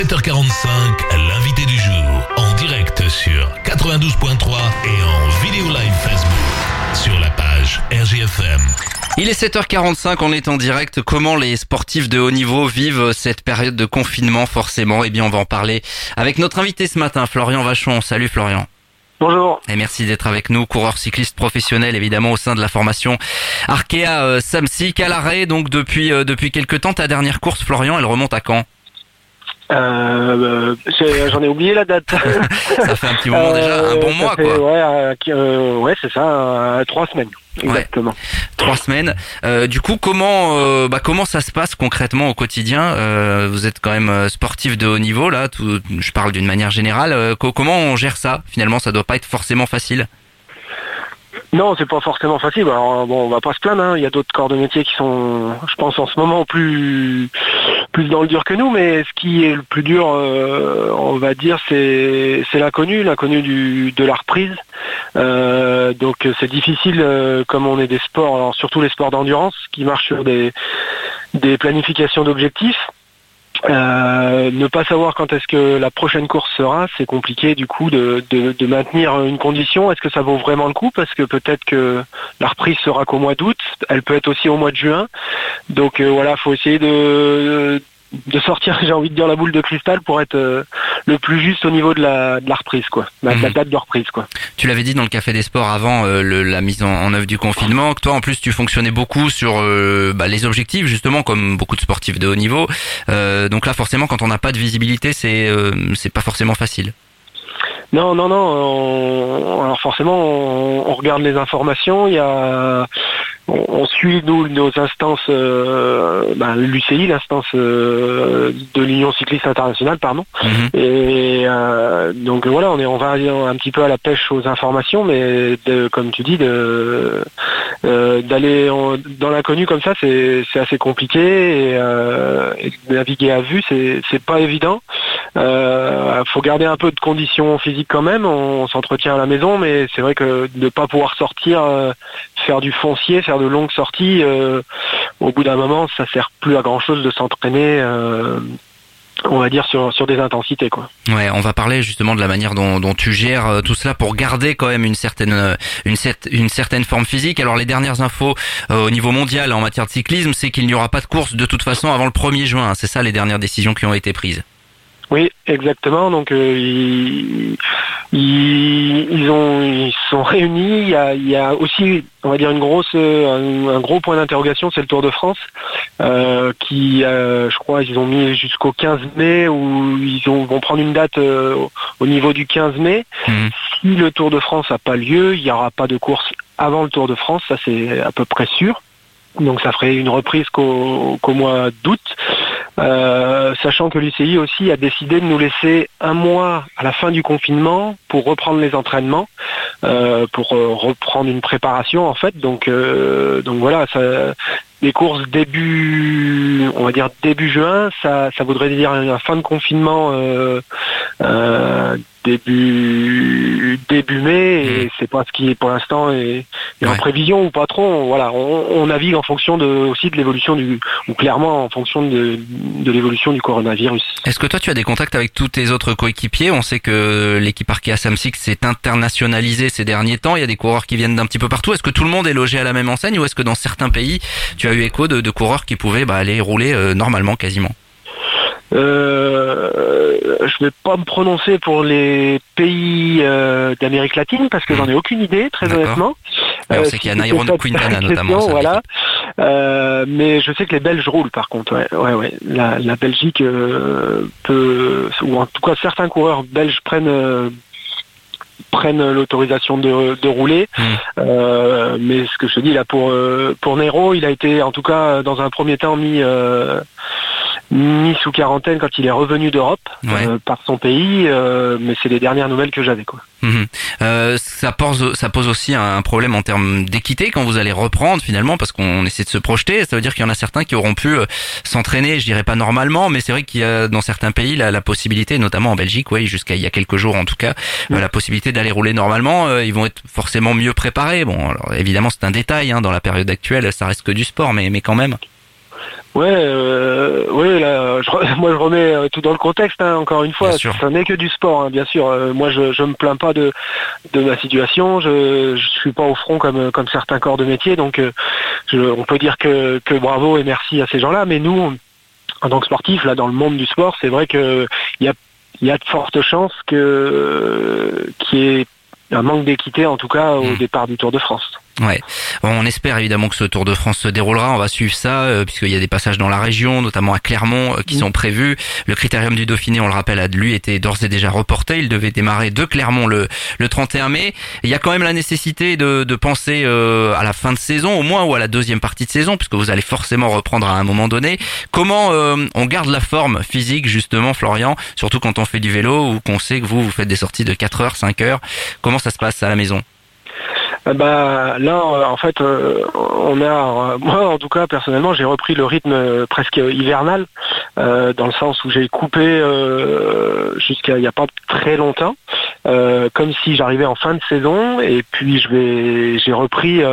7h45, l'invité du jour, en direct sur 92.3 et en vidéo live Facebook sur la page RGFM. Il est 7h45, on est en direct. Comment les sportifs de haut niveau vivent cette période de confinement forcément? Eh bien, on va en parler avec notre invité ce matin, Florian Vachon. Salut Florian. Bonjour. Et merci d'être avec nous, coureur cycliste professionnel évidemment au sein de la formation Arkea Samsic à l'arrêt. Donc depuis quelques temps, ta dernière course Florian, elle remonte à quand? J'en ai oublié la date. Ça fait un petit moment déjà, un bon mois quoi. Ouais, c'est ça, 3 semaines. Exactement. Ouais, 3 semaines. Du coup, comment ça se passe concrètement au quotidien? Vous êtes quand même sportif de haut niveau là. Je parle d'une manière générale. Comment on gère ça? Finalement, ça doit pas être forcément facile. Non, c'est pas forcément facile. Alors, bon, on va pas se plaindre, hein. Il y a d'autres corps de métier qui sont, je pense, en ce moment plus dans le dur que nous. Mais ce qui est le plus dur, on va dire, c'est l'inconnu de la reprise. Donc c'est difficile, comme on est des sports, alors surtout les sports d'endurance, qui marchent sur des planifications d'objectifs. Ne pas savoir quand est-ce que la prochaine course sera, c'est compliqué du coup de maintenir une condition. Est-ce que ça vaut vraiment le coup? Parce que peut-être que la reprise sera qu'au mois d'août, elle peut être aussi au mois de juin. Donc voilà, faut essayer de sortir, j'ai envie de dire, la boule de cristal pour être le plus juste au niveau de la reprise, quoi. La date de reprise, quoi. Tu l'avais dit dans le Café des Sports avant la mise en œuvre du confinement, que toi en plus tu fonctionnais beaucoup sur les objectifs justement, comme beaucoup de sportifs de haut niveau. Donc là forcément quand on n'a pas de visibilité, c'est pas forcément facile. Non. Alors forcément, on regarde les informations. On suit nos instances, l'UCI, l'instance de l'Union cycliste internationale, pardon. Et donc voilà, on va un petit peu à la pêche aux informations, mais comme tu dis, d'aller dans l'inconnu comme ça, c'est assez compliqué, et de naviguer à vue, c'est pas évident. Faut garder un peu de conditions physiques quand même. On s'entretient à la maison, mais c'est vrai que de ne pas pouvoir sortir, faire du foncier, faire de longues sorties, au bout d'un moment, ça sert plus à grand chose de s'entraîner. On va dire sur des intensités, quoi. Ouais, on va parler justement de la manière dont tu gères tout cela pour garder quand même une certaine forme physique. Alors les dernières infos au niveau mondial en matière de cyclisme, c'est qu'il n'y aura pas de course de toute façon avant le 1er juin. C'est ça les dernières décisions qui ont été prises. Oui, exactement. Donc ils sont réunis. Il y a aussi, on va dire, un gros point d'interrogation, c'est le Tour de France, qui, je crois, ils ont mis jusqu'au 15 mai, où vont prendre une date au niveau du 15 mai. Si le Tour de France n'a pas lieu, il n'y aura pas de course avant le Tour de France, ça c'est à peu près sûr. Donc ça ferait une reprise qu'au mois d'août. Sachant que l'UCI aussi a décidé de nous laisser un mois à la fin du confinement pour reprendre les entraînements, pour reprendre une préparation en fait. Donc voilà, les courses début juin, ça voudrait dire une fin de confinement début mai, et c'est pas ce qui est pour l'instant est en prévision ou pas trop. Voilà, on navigue en fonction aussi de l'évolution clairement en fonction de l'évolution du coronavirus. Est-ce que toi tu as des contacts avec tous tes autres coéquipiers? On sait que l'équipe Arkea Samsic s'est internationalisée ces derniers temps. Il y a des coureurs qui viennent d'un petit peu partout. Est-ce que tout le monde est logé à la même enseigne, ou est-ce que dans certains pays tu as eu écho de coureurs qui pouvaient aller rouler normalement quasiment? Je vais pas me prononcer pour les pays d'Amérique latine parce que j'en ai aucune idée, très honnêtement. On sait qu'il y a Nairo Quintana notamment. Voilà. Mais je sais que les Belges roulent par contre. Ouais. La Belgique ou en tout cas certains coureurs belges prennent l'autorisation de rouler. Mais ce que je te dis là pour Nairo, il a été en tout cas dans un premier temps mis sous quarantaine quand il est revenu d'Europe par son pays, mais c'est les dernières nouvelles que j'avais, quoi. Ça pose aussi un problème en termes d'équité quand vous allez reprendre finalement, parce qu'on essaie de se projeter. Ça veut dire qu'il y en a certains qui auront pu s'entraîner, je dirais pas normalement, mais c'est vrai qu'il y a dans certains pays la possibilité, notamment en Belgique, jusqu'à il y a quelques jours en tout cas, la possibilité d'aller rouler normalement. Ils vont être forcément mieux préparés. Bon, alors évidemment c'est un détail dans la période actuelle, ça reste que du sport, mais quand même. Ouais, là, moi je remets tout dans le contexte, hein, encore une fois, ça n'est que du sport, hein, bien sûr. Moi je me plains pas de ma situation, je suis pas au front comme certains corps de métier, donc on peut dire que bravo et merci à ces gens-là, mais nous, en tant que sportifs, là dans le monde du sport, c'est vrai que il y a de fortes chances qu'il y ait un manque d'équité, en tout cas au départ du Tour de France. Ouais. Bon, on espère évidemment que ce Tour de France se déroulera. On va suivre ça puisqu'il y a des passages dans la région, notamment à Clermont, qui sont prévus. Le Critérium du Dauphiné, on le rappelle, a lui été d'ores et déjà reporté. Il devait démarrer de Clermont le 31 mai. Il y a quand même la nécessité de penser à la fin de saison, au moins, ou à la deuxième partie de saison, puisque vous allez forcément reprendre à un moment donné. Comment on garde la forme physique, justement, Florian, surtout quand on fait du vélo ou qu'on sait que vous faites des sorties de 4 heures, 5 heures. Comment ça se passe à la maison? Là, en fait, moi en tout cas personnellement, j'ai repris le rythme presque hivernal, dans le sens où j'ai coupé jusqu'à il y a pas très longtemps, comme si j'arrivais en fin de saison, et puis j'ai repris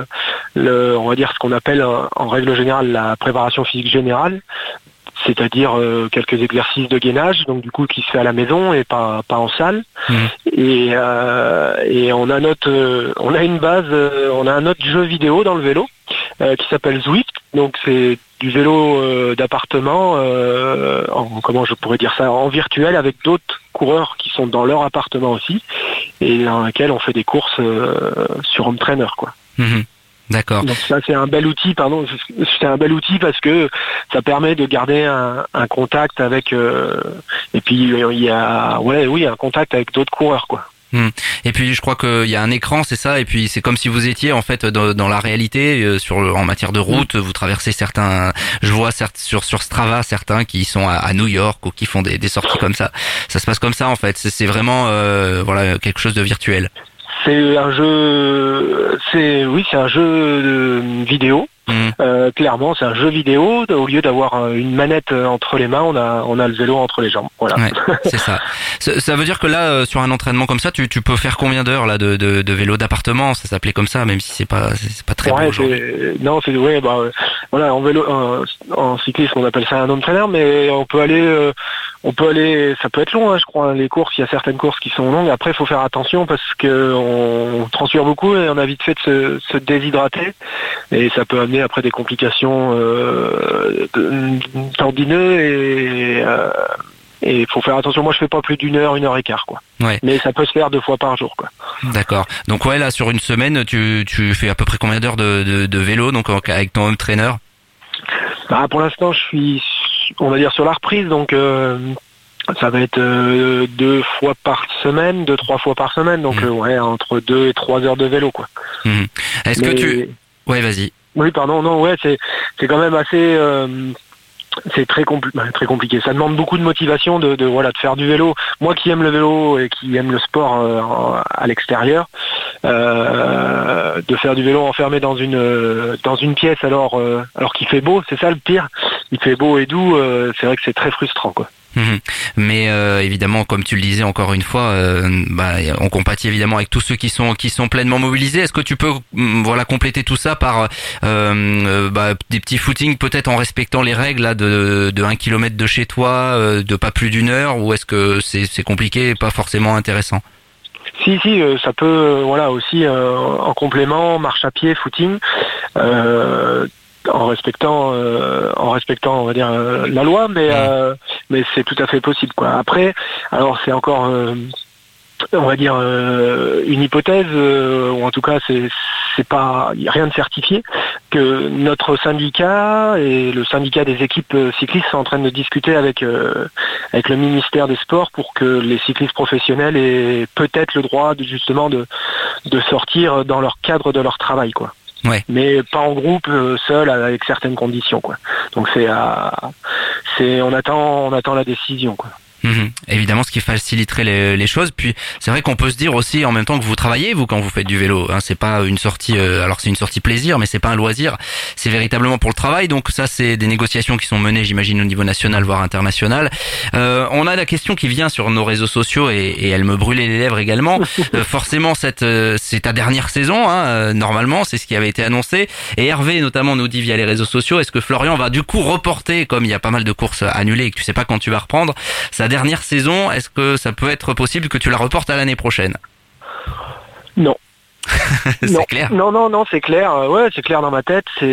on va dire ce qu'on appelle en règle générale la préparation physique générale. C'est-à-dire quelques exercices de gainage, donc du coup qui se fait à la maison et pas en salle. Et on a une base, on a un autre jeu vidéo dans le vélo qui s'appelle Zwift. Donc c'est du vélo d'appartement, comment je pourrais dire ça, en virtuel, avec d'autres coureurs qui sont dans leur appartement aussi, et dans lequel on fait des courses sur home trainer, quoi. D'accord. Donc ça c'est un bel outil, parce que ça permet de garder un contact avec et puis il y a un contact avec d'autres coureurs, quoi. Et puis je crois qu'il y a un écran, c'est ça, et puis c'est comme si vous étiez en fait dans la réalité en matière de route. Vous traversez certains, je vois sur Strava certains qui sont à New York ou qui font des sorties comme ça. Ça se passe comme ça en fait. C'est vraiment quelque chose de virtuel. C'est un jeu vidéo. Clairement, c'est un jeu vidéo. Au lieu d'avoir une manette entre les mains, on a le vélo entre les jambes. Voilà. Ouais, c'est ça. Ça veut dire que là, sur un entraînement comme ça, tu peux faire combien d'heures là de vélo d'appartement? Ça s'appelait comme ça, même si c'est pas très beau aujourd'hui. En vélo, en cyclisme, on appelle ça un home trainer, mais on peut aller, ça peut être long, hein, je crois. Les courses, il y a certaines courses qui sont longues. Après, il faut faire attention parce que on transpire beaucoup et on a vite fait de se déshydrater, et ça peut amener après des complications tendineux, et il faut faire attention. Moi, je fais pas plus d'1 heure, 1h15, quoi. Ouais. Mais ça peut se faire 2 fois par jour, quoi. D'accord. Donc là, sur une semaine, tu fais à peu près combien d'heures de vélo, donc avec ton home trainer? Pour l'instant, je suis, on va dire, sur la reprise, donc ça va être 2 fois par semaine, 2-3 fois par semaine, donc entre 2 et 3 heures de vélo, quoi. Est-ce que Ouais, vas-y. Oui, pardon, non, c'est quand même assez... c'est très compliqué. Ça demande beaucoup de motivation de faire du vélo. Moi qui aime le vélo et qui aime le sport à l'extérieur, de faire du vélo enfermé dans une pièce alors qu'il fait beau, c'est ça le pire. Il fait beau et doux, c'est vrai que c'est très frustrant, quoi. Mais évidemment, comme tu le disais encore une fois, on compatit évidemment avec tous ceux qui sont pleinement mobilisés. Est-ce que tu peux compléter tout ça par des petits footings, peut-être en respectant les règles là de 1 kilomètre de chez toi, de pas plus d'1 heure, ou est-ce que c'est compliqué et pas forcément intéressant? Si, ça peut aussi en complément, marche à pied, footing. En respectant on va dire la loi, mais c'est tout à fait possible, quoi. Après, alors c'est encore on va dire une hypothèse, ou en tout cas c'est pas rien de certifié, que notre syndicat et le syndicat des équipes cyclistes sont en train de discuter avec le ministère des Sports pour que les cyclistes professionnels aient peut-être le droit de sortir dans leur cadre de leur travail, quoi. Ouais. Mais pas en groupe, seul, avec certaines conditions, quoi. Donc on attend la décision, quoi. Évidemment, ce qui faciliterait les choses. Puis c'est vrai qu'on peut se dire aussi en même temps que vous travaillez, vous, quand vous faites du vélo, hein, c'est pas une sortie. Alors c'est une sortie plaisir, mais c'est pas un loisir. C'est véritablement pour le travail. Donc ça, c'est des négociations qui sont menées, j'imagine, au niveau national, voire international. On a la question qui vient sur nos réseaux sociaux et elle me brûlait les lèvres également. Forcément, c'est ta dernière saison, hein, normalement, c'est ce qui avait été annoncé. Et Hervé notamment nous dit via les réseaux sociaux, est-ce que Florian va du coup reporter, comme il y a pas mal de courses annulées et que tu sais pas quand tu vas reprendre sa dernière saison, est-ce que ça peut être possible que tu la reportes à l'année prochaine? Non. C'est clair. Non, c'est clair. Ouais, c'est clair dans ma tête. Ça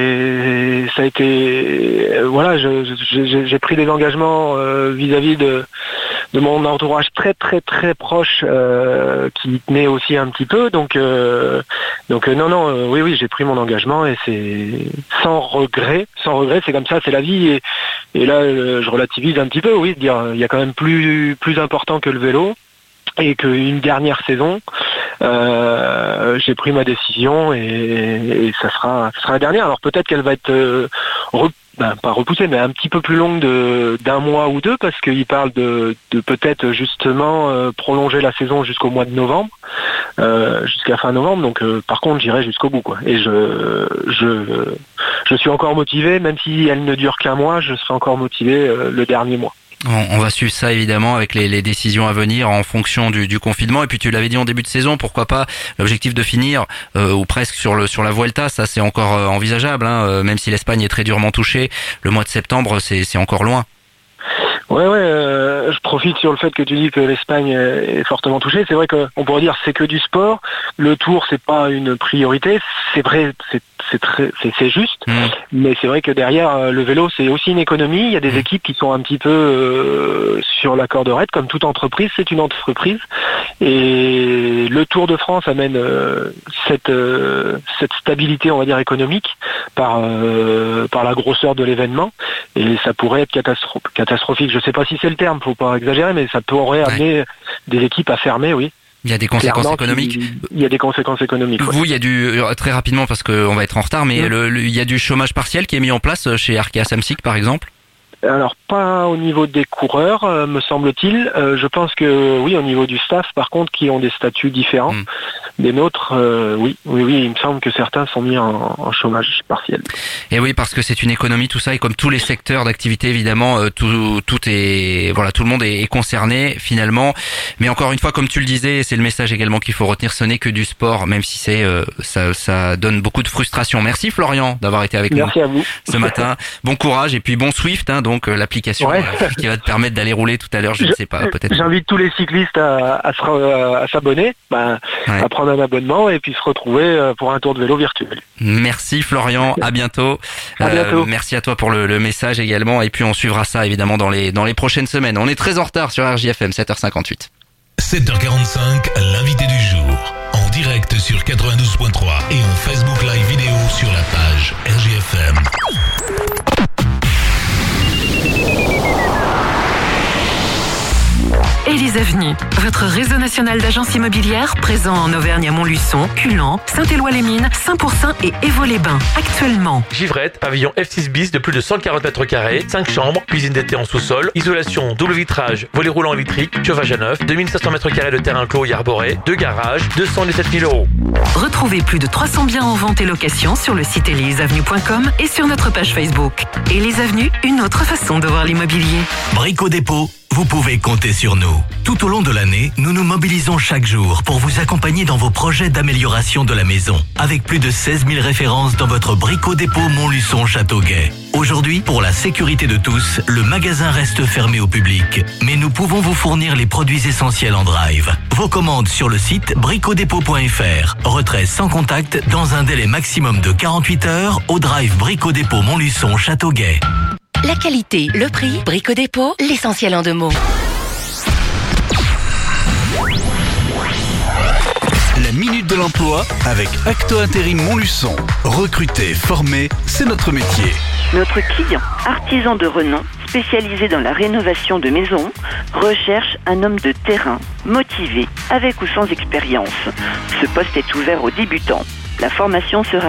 a été, voilà, j'ai pris des engagements vis-à-vis de mon entourage très très très proche qui tenait aussi un petit peu. Donc non, oui, j'ai pris mon engagement et c'est sans regret. C'est comme ça, c'est la vie. Et là, je relativise un petit peu. Oui, de dire, il y a quand même plus important que le vélo. Et qu'une dernière saison, j'ai pris ma décision et ça sera la dernière. Alors peut-être qu'elle va être pas repoussée, mais un petit peu plus longue d'un mois ou deux, parce qu'il parle de peut-être justement prolonger la saison jusqu'au mois de novembre, jusqu'à fin novembre. Donc par contre, j'irai jusqu'au bout, quoi. Et je suis encore motivé, même si elle ne dure qu'un mois, je serai encore motivé le dernier mois. On va suivre ça évidemment avec les décisions à venir en fonction du confinement. Et puis tu l'avais dit en début de saison, pourquoi pas l'objectif de finir ou presque sur la Vuelta, ça c'est encore envisageable, hein, même si l'Espagne est très durement touchée. Le mois de septembre, c'est encore loin. Ouais, je profite sur le fait que tu dis que l'Espagne est fortement touchée. C'est vrai qu'on pourrait dire c'est que du sport. Le Tour, c'est pas une priorité. C'est vrai, c'est juste. Mais c'est vrai que derrière le vélo, c'est aussi une économie. Il y a des équipes qui sont un petit peu sur la corde raide, comme toute entreprise. C'est une entreprise. Et le Tour de France amène cette stabilité, on va dire, économique par la grosseur de l'événement. Et ça pourrait être catastrophique. Je sais pas si c'est le terme, faut pas exagérer, mais ça pourrait amener des équipes à fermer, oui. Il y a des conséquences économiques. Il y a des conséquences économiques. Vous, il y a très rapidement parce qu'on va être en retard, mais il y a du chômage partiel qui est mis en place chez Arkea Samsic, par exemple. Alors pas au niveau des coureurs, me semble-t-il. Je pense que oui, au niveau du staff, par contre, qui ont des statuts différents des nôtres, oui, il me semble que certains sont mis en chômage partiel. Et oui, parce que c'est une économie, tout ça, et comme tous les secteurs d'activité, évidemment, tout est, voilà, tout le monde est concerné finalement. Mais encore une fois, comme tu le disais, c'est le message également qu'il faut retenir, ce n'est que du sport, même si ça donne beaucoup de frustration. Merci Florian d'avoir été avec nous à vous ce matin. Bon courage et puis bon Swift, hein, donc l'application qui va te permettre d'aller rouler tout à l'heure, je ne sais pas, peut-être. J'invite tous les cyclistes à s'abonner, à prendre un abonnement et puis se retrouver pour un tour de vélo virtuel. Merci Florian, à bientôt. À bientôt. Merci à toi pour le message également et puis on suivra ça évidemment dans les prochaines semaines. On est très en retard sur RJFM, 7h58. 7h45, l'invité du jour. En direct sur 92.3 et en Facebook Live vidéo sur la page RJFM. Élise Avenue, votre réseau national d'agences immobilières présent en Auvergne à Montluçon, Culan, Saint-Éloi-les-Mines, Saint-Pourçain et Évaux-les-Bains. Actuellement. Givrette, pavillon F6 bis de plus de 140 mètres carrés, 5 chambres, cuisine d'été en sous-sol, isolation, double vitrage, volet roulant électrique, chauffage à neuf, 2500 mètres carrés de terrain clos et arboré, 2 garages, 217 000 €. Retrouvez plus de 300 biens en vente et location sur le site elisavenue.com et sur notre page Facebook. Élise Avenue, une autre façon de voir l'immobilier. Brico Dépôt, vous pouvez compter sur nous. Tout au long de l'année, nous nous mobilisons chaque jour pour vous accompagner dans vos projets d'amélioration de la maison. Avec plus de 16 000 références dans votre Brico Dépôt Montluçon-Châteauguay. Aujourd'hui, pour la sécurité de tous, le magasin reste fermé au public. Mais nous pouvons vous fournir les produits essentiels en drive. Vos commandes sur le site bricodépôt.fr. Retrait sans contact dans un délai maximum de 48 heures au drive Brico Dépôt Montluçon-Châteauguay. La qualité, le prix, Brico Dépôt, l'essentiel en 2 mots. La minute de l'emploi avec Acto Intérim Montluçon. Recruter, former, c'est notre métier. Notre client, artisan de renom, spécialisé dans la rénovation de maisons, recherche un homme de terrain, motivé, avec ou sans expérience. Ce poste est ouvert aux débutants. La formation sera